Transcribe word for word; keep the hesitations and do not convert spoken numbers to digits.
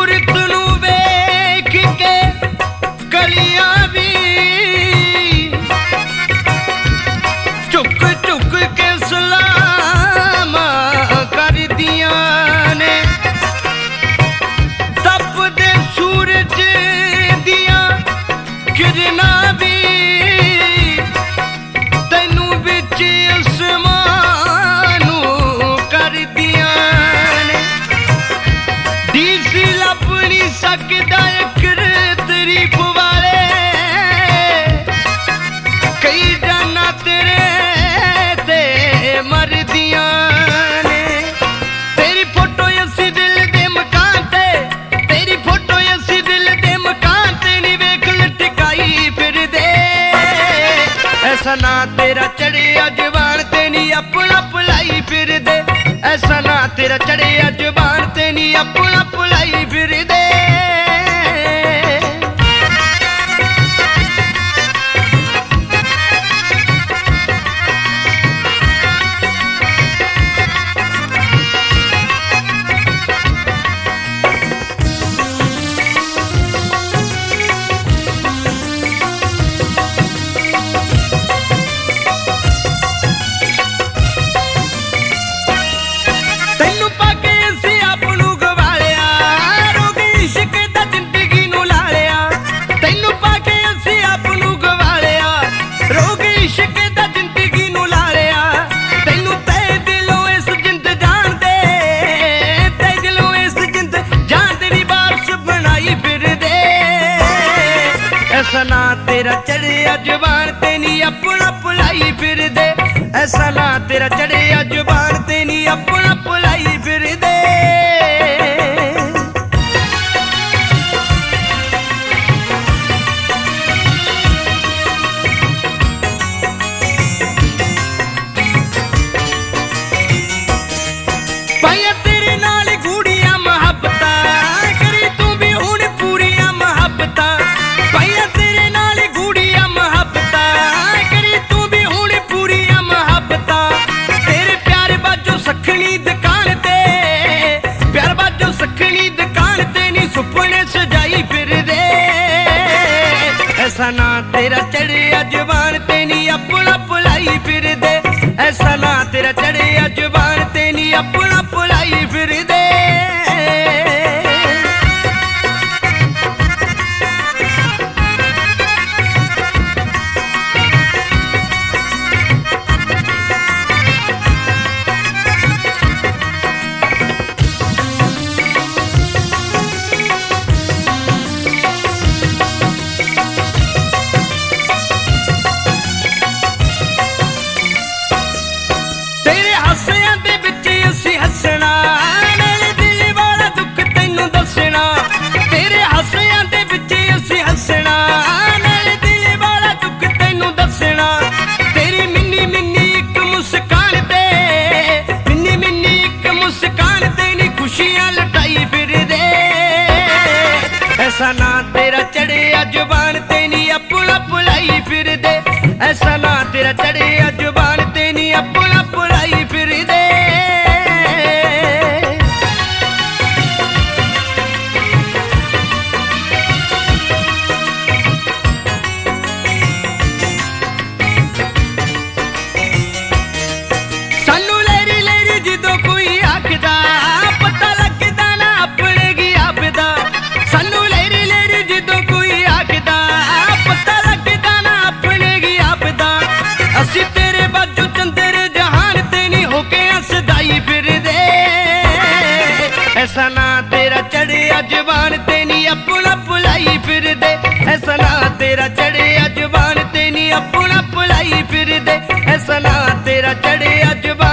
सूरत नू वेख के कलियां भी चुक चुक के सलाम कर दियां ने तपदे सूरज दियां किरनां भी तैनू विच आसमान कर दियां ने डीसी लभ नहीं सकदा इक तरीफ वाले कई जाना तेरे ते मर दियां ने तेरी फोटो असी दिल दे मकान ते तेरी फोटो असी दिल दे मकान ते नी वेख लटकाई फिर दे ऐसा ना तेरा चढ़े जवान ते नी अपना भुलाई फिर दे ऐसा ना तेरा चढ़े जवान ते नी अपना भुलाई फिर दे तैनू पाके असी आपनू गवा लिया रोग इश्क दा जिंदगी नू ला लिया तैनू पाके असी आपनू गवा लिया रोग इश्क दा जिंदगी नू ला लिया तैनू तै दिलों इस जिंद जान दे तै दिलों इस जिंद जान तेरी बारिश बनाई फिर दे ऐसा ना तेरा चढ़े जवान ते नी अपना भुलाई फिर दे ऐसा ना तेरा चढ़े जवान ते नी अपना भुलाई फिर दे पाया तेरे नाल गूड़ियां मुहब्बतां करी तू भी हुण पूरियां मुहब्बतां पाया तेरे नाल गूड़ियां मुहब्बतां करी तू भी हुण पूरियां मुहब्बतां तेरे प्यार बाजो सखनी दुकान ते प्यार बाजो सखनी दुकान ते नी सुपने सजाई फिर दे ऐसा ना तेरा चढ़े जवान ते नी अपना भुलाई फिर दे ऐसा ना तेरा चढ़े जवान ते नी अपना भुलाई फिर दे तेरे हासियां दे विच असी हसना मेरे दिल वाला दुख तैनू दसना तेरे हासियां दे विच असी हसना मेरे दिल वाला दुख तैनू दसना तेरी मिन्नी मिन्नी एक मुस्कान ते मिन्नी मिन्नी एक मुस्कान ते नी खुशियां लटाई फिर दे ऐसा ना तेरा चढ़े जवान ते नी अपना भुलाई फिर दे ऐसा ना तेरा चढ़े जवान ते नी अपना भुलाई फिर दे सानू लेरी लेरी जदों कोई आखदा पता लगदा ना अपने गी आपदा सानू लेरी लेरी जदों कोई आखदा पता लगदा ना अपने गी आपदा असी तेरे बाजू चंदर जहान ते नी होके हसदाई फिर दे ऐसा ना तेरा चढ़े जवान ते नी अपना भुलाई फिर दे ऐसा ना तेरा चढ़े जवान ते नी अपना भुलाई फिर दे ऐसा ना तेरा चढ़े जवान